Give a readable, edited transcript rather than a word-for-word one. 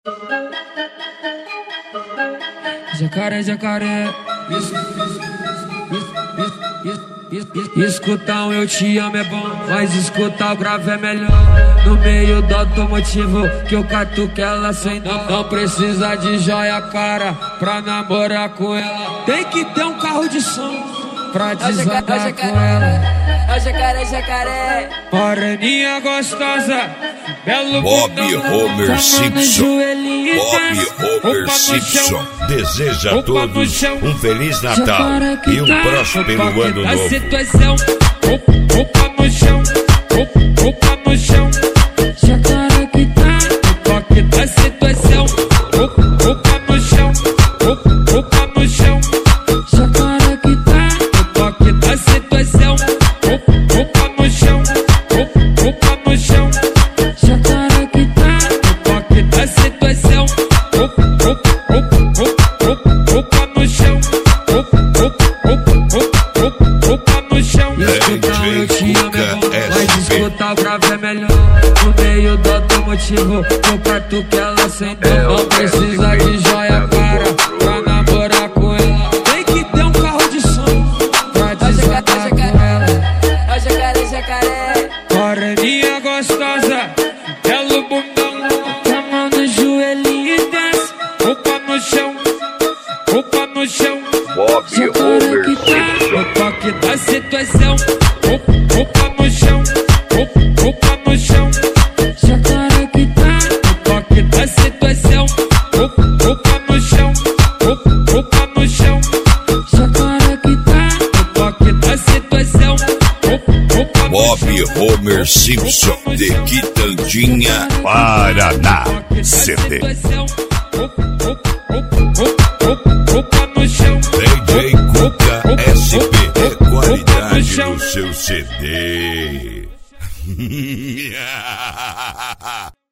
Jacaré, jacaré. Escutar um eu te amo é bom, mas escutar o grave é melhor. No meio do automotivo que eu catuque ela sem dó. Não precisa de joia cara pra namorar com ela. Tem que ter um carro de som pra desandar com ela. Jacaré, jacaré. Moreninha gostosa, belo Bob Homer Simpson. Bob Homer Opa, Simpson deseja a Opa, todos um Feliz Natal Jacaré que e um tá. próspero Opa, ano da novo. situação. Opa no chão, opa no chão. Jacaré que tá. Opa que da situação. Opa no chão, opa no chão. Jacaré que tá. Opa que da situação. Opa no chão, opa no chão. Jacaré que tá. Opa que da situação. Opa no chão, opa no chão. Escutar eu te amo é bom, mas escutar o grave é melhor. No meio do automotivo, eu catuque ela sem dó. Não precisa de joia cara pra namorar com ela. Tem que ter um carro de som pra desandar com ela. Jacaré, jacaré. Moreninha gostosa, belo bundão. A mão no joelhinho e desce. Opa no chão, opa no chão. Bob Jacaré que tá. Opa que da situação. Opa no chão, opa no chão. Jacaré que tá. Opa que da situação. Opa no chão, opa no chão. Jacaré que tá. Opa que da situação. Bob Homer Simpson de Quitandinha, Paraná. CD DJ Cuca SP é qualidade no seu CD.